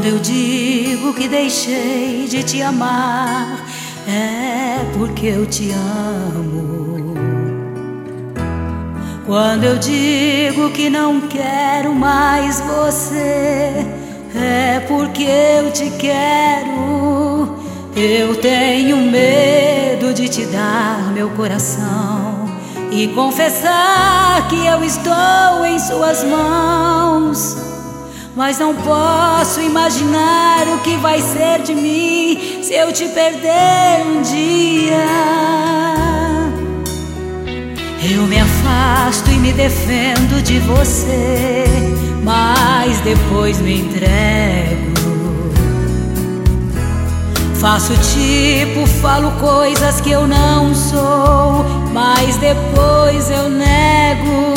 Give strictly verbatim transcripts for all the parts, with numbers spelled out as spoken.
Quando eu digo que deixei de te amar, é porque eu te amo. Quando eu digo que não quero mais você, é porque eu te quero. Eu tenho medo de te dar meu coração e confessar que eu estou em suas mãos. Mas não posso imaginar o que vai ser de mim se eu te perder um dia. Eu me afasto e me defendo de você, mas depois me entrego. Faço tipo, falo coisas que eu não sou, mas depois eu nego.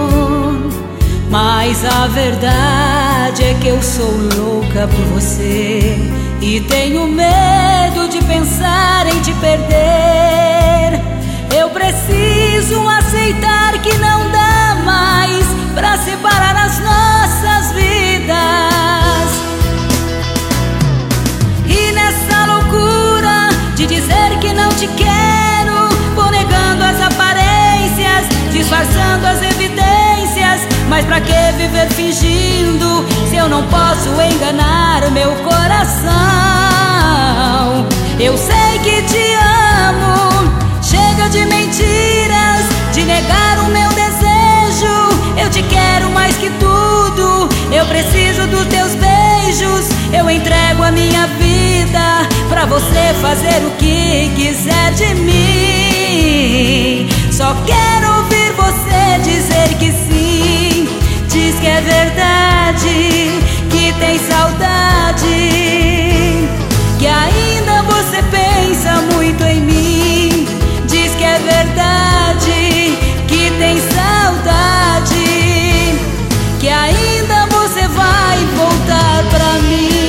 Mas a verdade é que eu sou louca por você e tenho medo de pensar em te perder. Eu preciso aceitar que não dá mais pra separar as nossas vidas. E nessa loucura de dizer que não te quero, vou negando as aparências, disfarçando as evidências. Mas pra que viver fingindo se eu não posso enganar o meu coração? Eu sei que te amo, chega de mentiras, de negar o meu desejo. Eu te quero mais que tudo, eu preciso dos teus beijos. Eu entrego a minha vida pra você fazer o que quiser de mim. Só quero ouvir você dizer que sim. Diz que é verdade, que tem saudade, que ainda você pensa muito em mim. Diz que é verdade, que tem saudade, que ainda você vai voltar pra mim.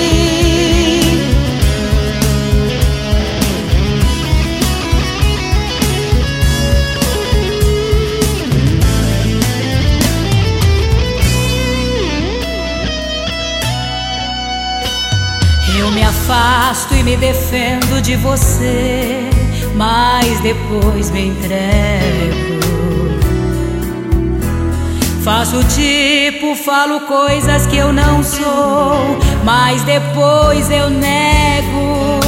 Eu me afasto e me defendo de você, mas depois me entrego. Faço tipo, falo coisas que eu não sou, mas depois eu nego.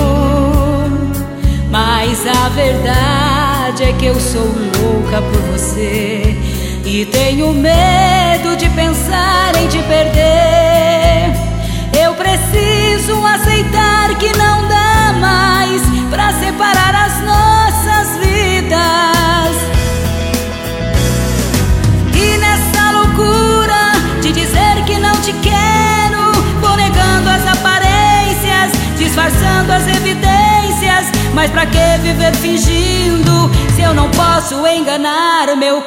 Mas a verdade é que eu sou louca por você e tenho medo de pensar em te perder. Eu preciso aceitar que não dá mais pra separar as nossas vidas. E nessa loucura de dizer que não te quero, vou negando as aparências, disfarçando as evidências. Mas pra que viver fingindo se eu não posso enganar o meu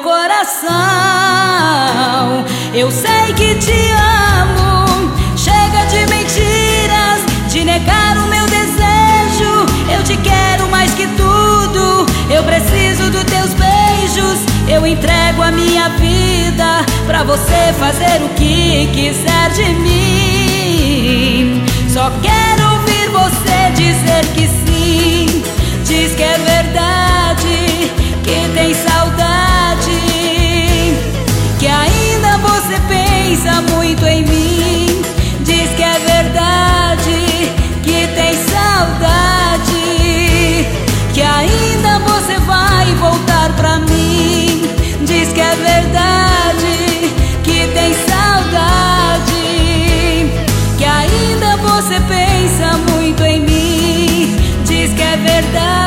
coração? Eu sei que te amo, chega de mentiras, de negar o meu desejo. Eu te quero mais que tudo, eu preciso dos teus beijos. Eu entrego a minha vida pra você fazer o que quiser de mim. Só quero ouvir você dizer que sim. Diz que é verdade, que tem saudade, que ainda você pensa muito em mim. Diz que é verdade, que tem saudade, que ainda você vai voltar pra mim. Diz que é verdade, que tem saudade, que ainda você pensa muito em mim. Diz que é verdade.